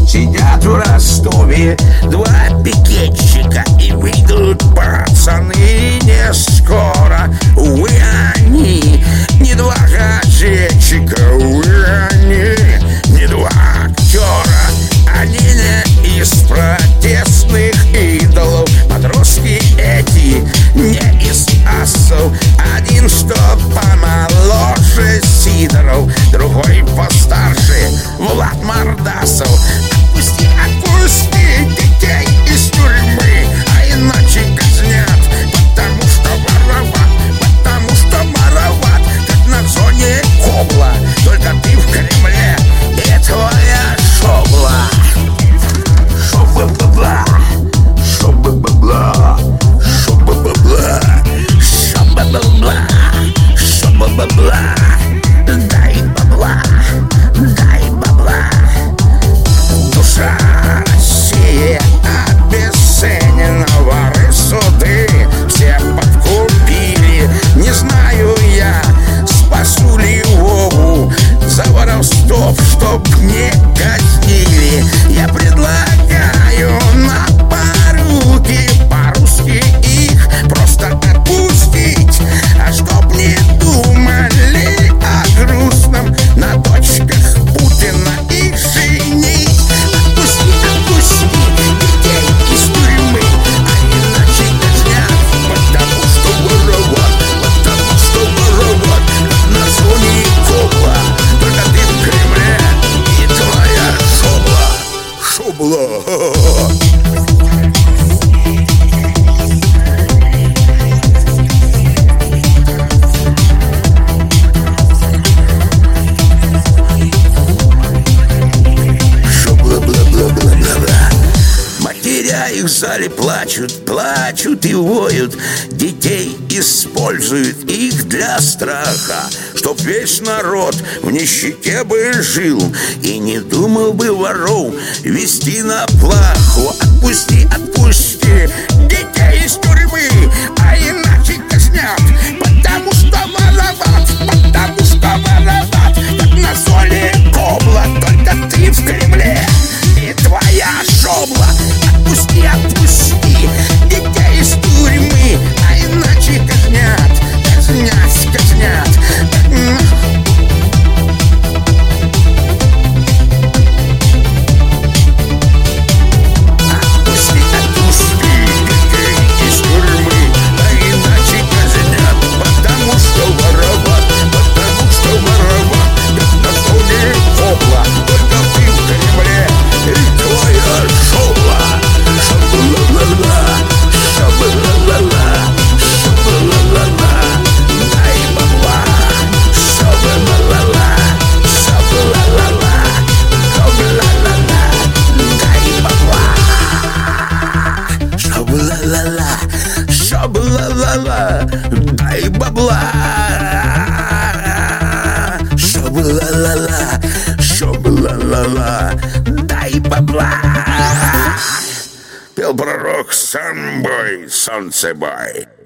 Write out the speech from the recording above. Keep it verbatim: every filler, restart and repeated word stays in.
сидят в Ростове два пикетчика, и выйдут пацаны не скоро. Увы, они не два газетчика, увы, они не два актера. Они не из протестных идолов, подростки эти не из асов. Один, что помоложе Сидоров, другой постарше Влад Мордасов. Отпусти, отпусти детей из тюрьмы, а иначе казнят, потому что вороват, потому что вороват, как на зоне Кобла. Только ты в Кремле и твоя шобла. Шоба бабла, шоба бабла, шоба бабла, шоба бабла, шоба бабла. Дай бабла, дай бабла. Душа России обесценена, воры суды все подкупили. Не знаю я, спасу ли Вову за воровство, чтоб не казнили. Я предлагаю на поруки по-русски их просто отпустить, а чтоб не думали о грустном, на дочках Путина их женить. Отпусти, отпусти детей из тюрьмы, а иначе казнят, потому что вороват, потому что вороват, на зоне Кобла. Только ты в Кремле и твоя шобла. Шобла. Матеря их в зале плачут, плачут и воют. Детей используют их для страха, чтоб весь народ в нищете бы жил и не думал бы воров вести на плаху. Отпусти, отпусти детей из тюрьмы, а иначе казнят, потому что вороват, потому что вороват, как на зоне Кобла. Только ты в Кремле и твоя шобла. Отпусти, отпусти детей из тюрьмы, а иначе казнят, казнят, казнят. Отпусти, отпусти детей из тюрьмы, а иначе казнят, потому что вороват, потому что вороват, как на зоне Кобла. Только ты в Кремле и твоя шобла. Шабла-ла-ла, шабла-ла-ла, шабла-ла-ла, дай бабла. Шабла-ла-ла, шабла-ла-ла, шабла-ла-ла, дай бабла. Шабла-ла-ла, шабла-ла-ла, дай бабла. Шабла-ла-ла, шабла-ла-ла, дай бабла. Пел пророк Санбой, Солнцебой.